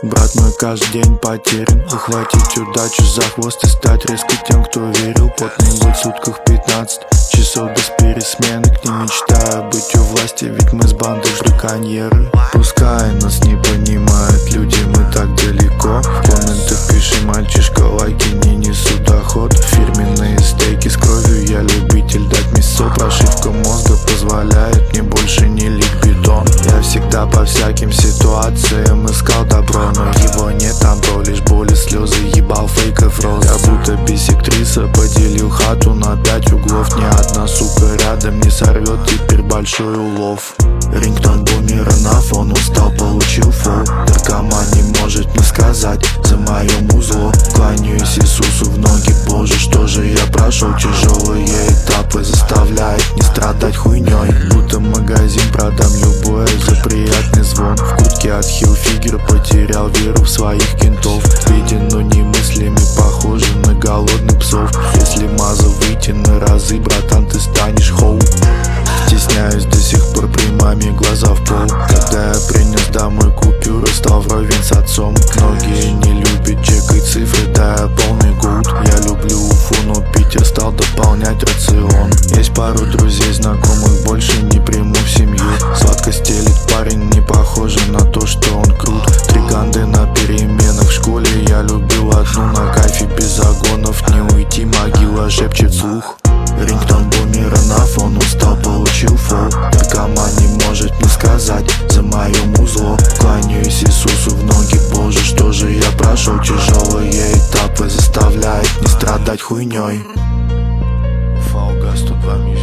Брат мой каждый день потерян. Ухватить удачу за хвост и стать резко тем, кто верил. Потный бой в сутках 15 часов без пересменок. Не мечтаю быть у власти, ведь мы с бандой браконьеры. Пускай нас не понимают люди, мы так далеко. В комментах пиши, мальчишка, лайки не несут доход. Фирменные стейки с кровью, я любитель дать мясо. Прошивка мозга позволяет мне больше не лить бидон. Я всегда по всяким ситуациям искал добро, но его нет там, то лишь боли, слезы, ебал фейков роз. Я будто бисектриса, поделил хату на 5 углов. Ни одна сука рядом не сорвет теперь большой улов. Рингтон бумера на фон, устал, получил фол. Наркоман не может не сказать за мое музло. Кланяюсь Иисусу в ноги, Боже, что же я прошел. Тяжелые этапы заставляют не страдать хуйней. Будто магазин, продам любое за приятный звон. В куртке от Хилфигер потерял веру в своих кентов. Беден, но не мыслями, похожи на голодных псов. Если маза выйти на разы, братан, ты станешь хоу. Стесняюсь до сих пор при маме глаза в пол. Когда я принес домой купюру, стал вровень с отцом. Многие не любят чек и цифры, да я полный гуд. Я люблю Уфу, но Питер стал дополнять рацион. Есть пару друзей, знакомых, больше не приму в семью. Сладко стелит парень, не похоже на то, что он крут. Три ганды на переменах в школе, я любил одну на кайфе без загонов. Не уйти, могила шепчет слух. Рингтон бумера на фон, устал, получил фол. Наркоман не может не сказать за мое музло. Кланяюсь Иисусу в ноги, Боже, что же я прошел. Тяжелые этапы заставляют не страдать хуйней. Фауга 102 миллиона.